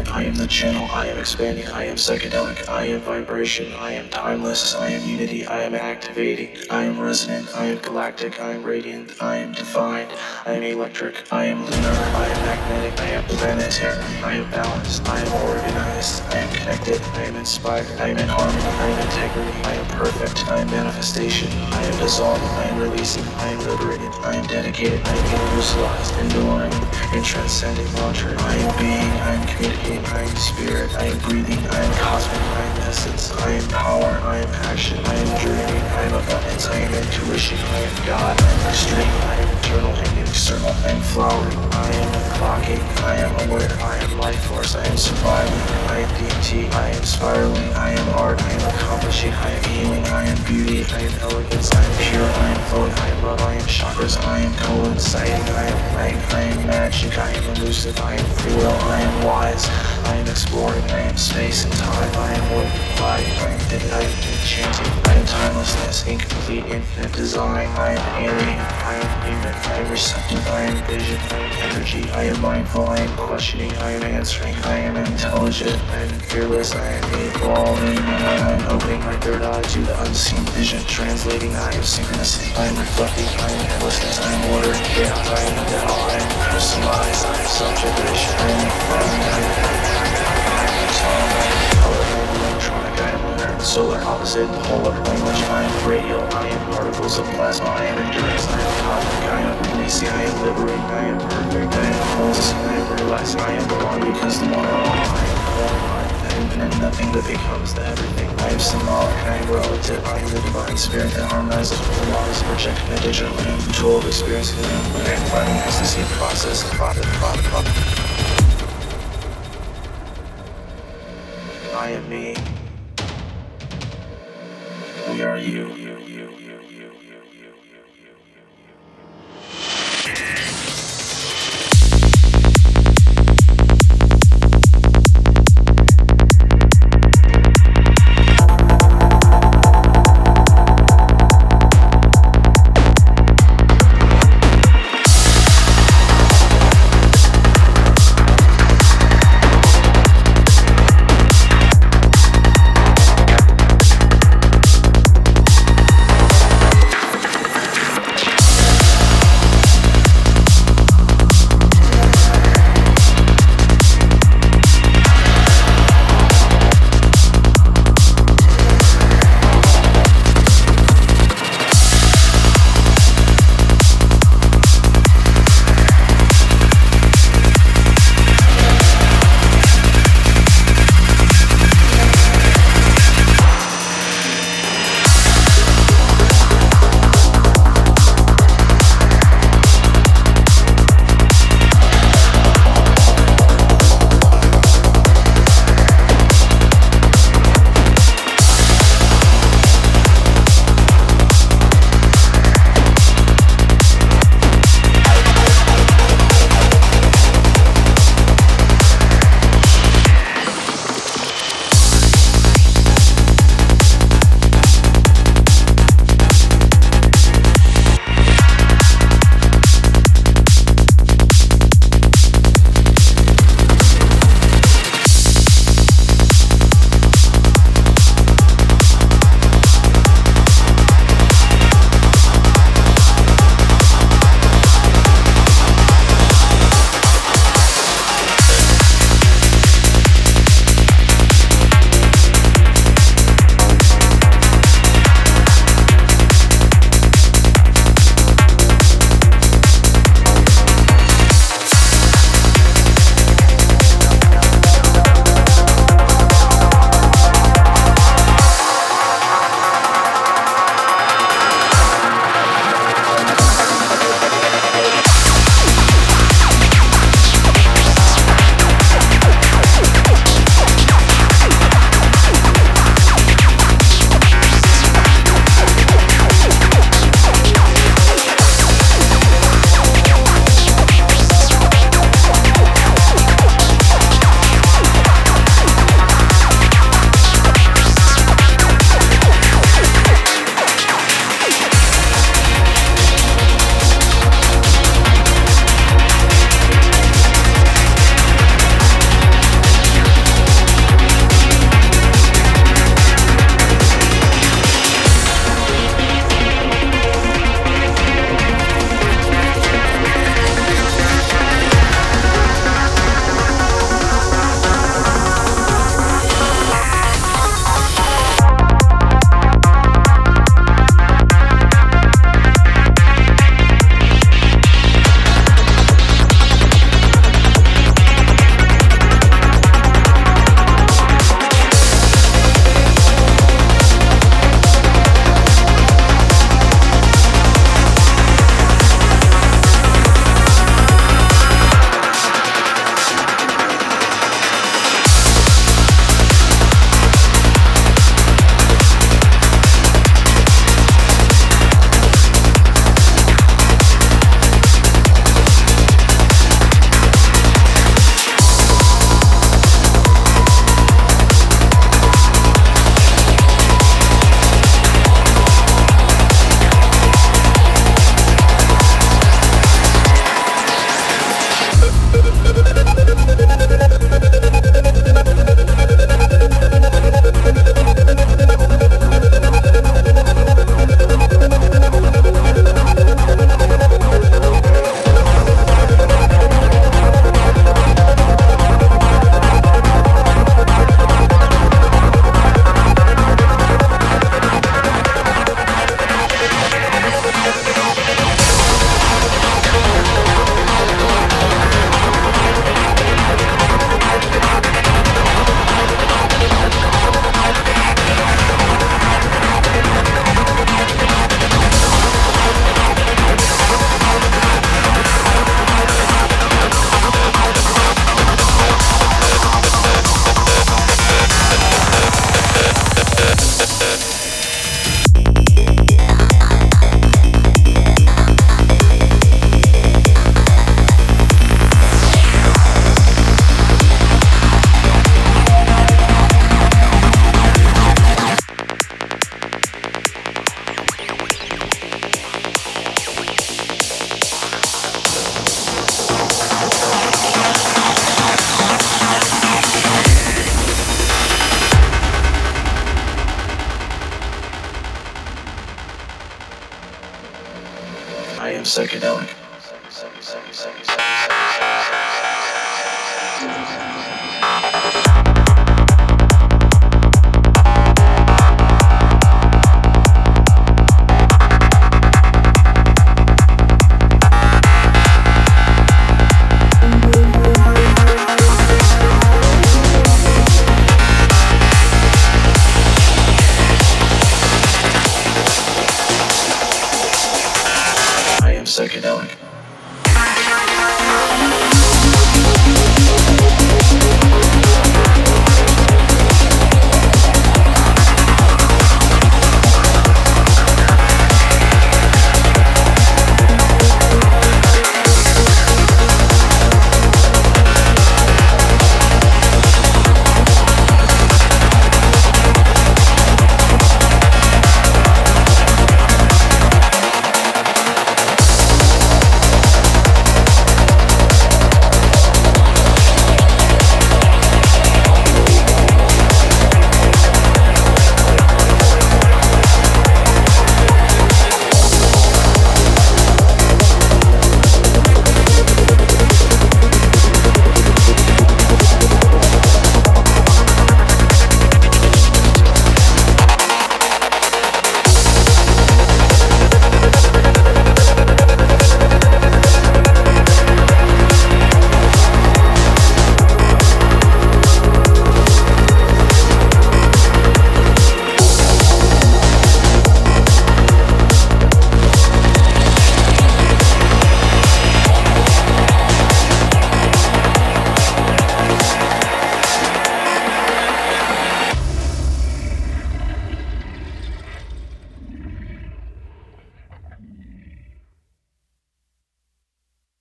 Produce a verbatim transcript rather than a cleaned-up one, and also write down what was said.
infinite, I am the channel, I am expanding, I am psychedelic, I am vibration, I am timeless, I am unity, I am activating, I am resonant, I am galactic, I am radiant, I am defined, I am electric, I am lunar, I am magnetic, I am planetary, I am balanced, I am organized, I am connected, I am inspired, I am in harmony, I am integrity, I am perfect, I am manifestation, I am dissolving, I am releasing, I am liberated, I am dedicated, I am universalized, enduring, and transcending mantra. I am being, I am communicating, I am spirit, I am breathing, I am cosmic, I am essence, I am power, I am action, I am dreaming, I am abundance, I am intuition, I am God, I am extreme, I am internal and external, I am flowering, I am clocking, I am aware, I am life force, I am surviving, I am D M T, I am spiraling, I am art, I am accomplishing, I am healing, I am beauty, I am elegance, I am pure, I am flowing, I am love, I am chakras, I am coinciding, I am light, I am magic, I am elusive, I am free will, I am wise, I am exploring, I am space and time, I am working, I am hidden, I am enchanting, I am timelessness, incomplete, infinite design, I am alien, I am human, I am receptive, I am vision, I am energy, I am mindful, I am questioning, I am answering, I am intelligent, I am fearless, I am evolving, I am opening my third eye to the unseen vision, translating, I am synchronicity, I am reflecting, I am endlessness, I am order, chaos, I am Tao, I am personalized, I am subjugation, I am flying, I am I am song, I am color, I am electronic, I am lunar, solar, opposite, polar, language, I am radial, I am particles of plasma, I am endurance, I am cosmic, I am releasing, I am liberating, I am perfect, I am wholesome, I am realizing, I am the one because the one are all, I am form, I am the infinite, nothing that becomes the everything, I am symbolic, I am relative, I am the divine spirit that harmonizes with the laws of projection and digital, I am the tool of experiencing, I am finding ecstasy, process, profit, profit, profit. I am me. We are you. You, you, you, you, you, you, you, you. psychedelic.